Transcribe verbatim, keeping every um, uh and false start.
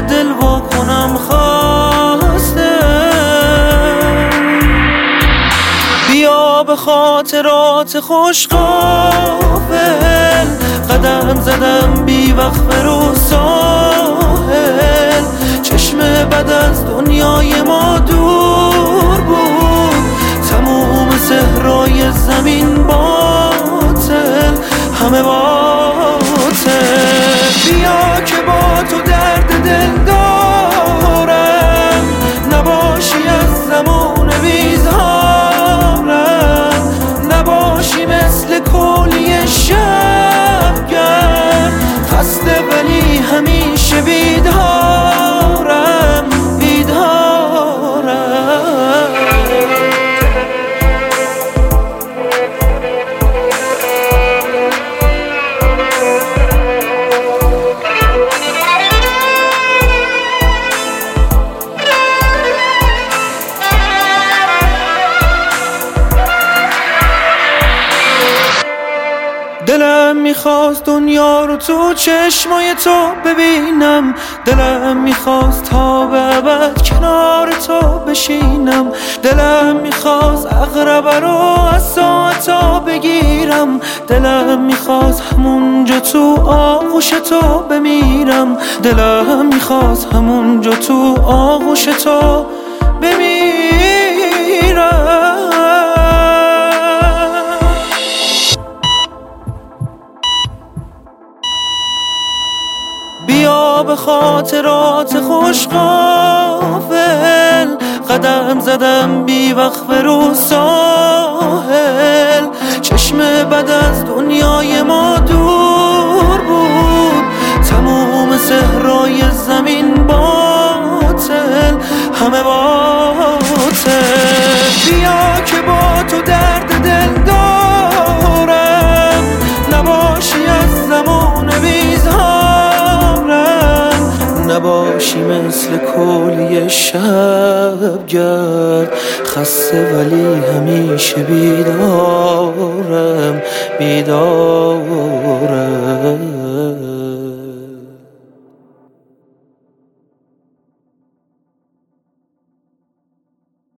دل وا کنم خواسته. بیا به خاطرات خوش غافل، قدم زدم بی وقفه رو ساحل. چشم بد از دنیای ما دور بود، تموم صحرای زمین باطل، همه باطل. بیا که با تو درد دل دارم، نباشی از زمان بیزارم، نباشی مثل کولی شبگرد، خسته ولی همیشه بیدارم بیدارم. دلم میخواست دنیا رو تو چشمای تو ببینم، دلم میخواست تا به ابد کنار تو بشینم، دلم میخواست عقربه رو از ساعتا بگیرم، دلم میخواست همونجا تو آغوش تو بمیرم، دلم میخواست همونجا تو آغوش تو بمیرم. بیا به خاطرات خوش غافل، قدم زدم بی وقفه رو ساحل. چشم بد از دنیای ما دور بود، تموم صحرای زمین باطل، همه باطل. بیا که با تو درد دل دارم، نباشی از زمان بیزارم، نباشی مثل کولی شبگرد، خسته ولی همیشه بیدارم بیدارم.